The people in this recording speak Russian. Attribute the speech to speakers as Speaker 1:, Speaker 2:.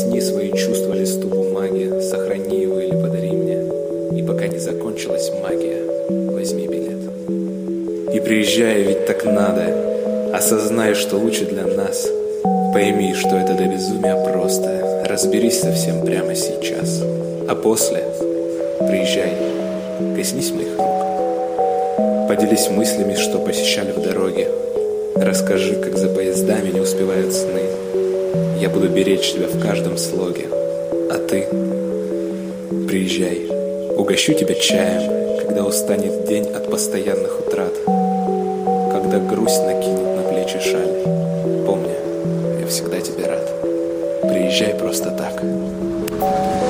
Speaker 1: Объясни свои чувства листу бумаги, сохрани его или подари мне. И пока не закончилась магия, возьми билет. И приезжай, ведь так надо. Осознай, что лучше для нас. Пойми, что это до безумия просто. Разберись со всем прямо сейчас. А после приезжай, коснись моих рук. Поделись мыслями, что посещали в дороге. Расскажи, как за поездами не успевают сны. Я буду беречь тебя в каждом слоге. А ты приезжай, угощу тебя чаем, когда устанет день от постоянных утрат. Когда грусть накинет на плечи шаль. Помни, я всегда тебе рад. Приезжай просто так.